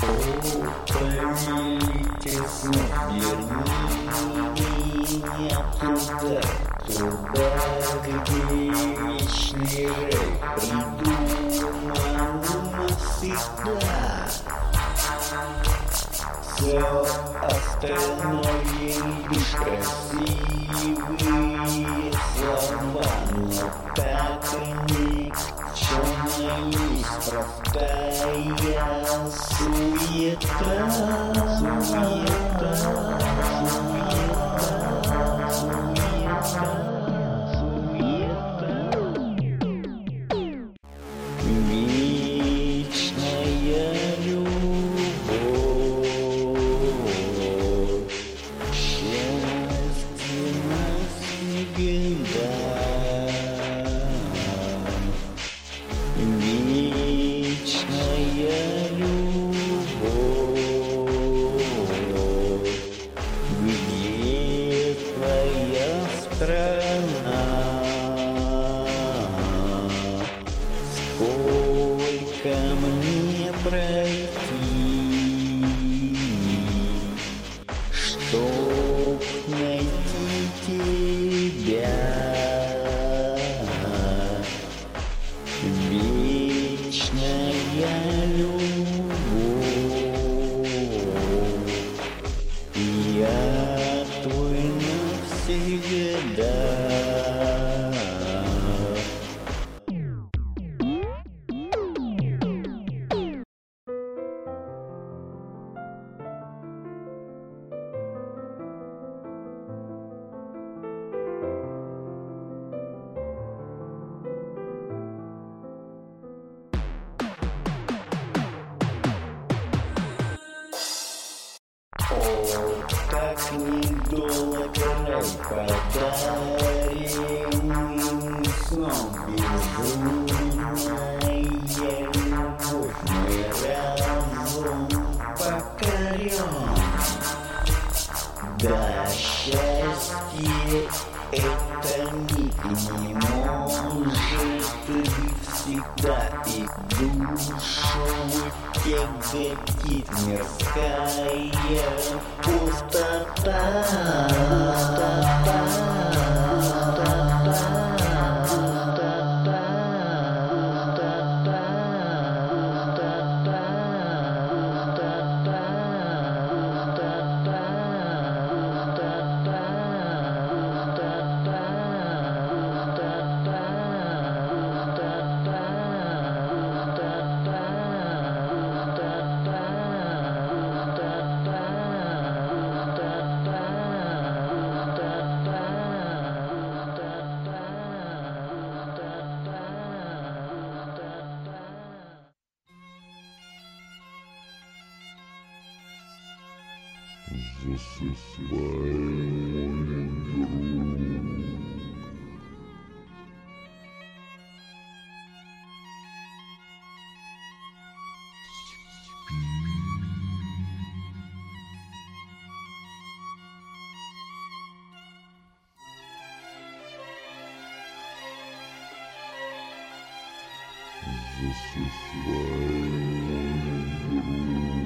Полетит снова, верни меня туда, туда, где вечный рай придуман навсегда. Все остальное лишь красивые слова, но так и никчемная есть простая суета, суета, суета, суета, суета. Вечная любовь, счастье навсегда. Вечная любовь, где твоя страна? Сколько мне пройти, чтоб найти тебя? Вечная любовь, я твой навсегда. О, так недолго рай подарим сном, безумная любовь, мой разум покорен. Да, счастье это миг, не может быть всегда, и душу тяготит мирская пустота. Засыпай, мой друг. Засыпай, мой друг.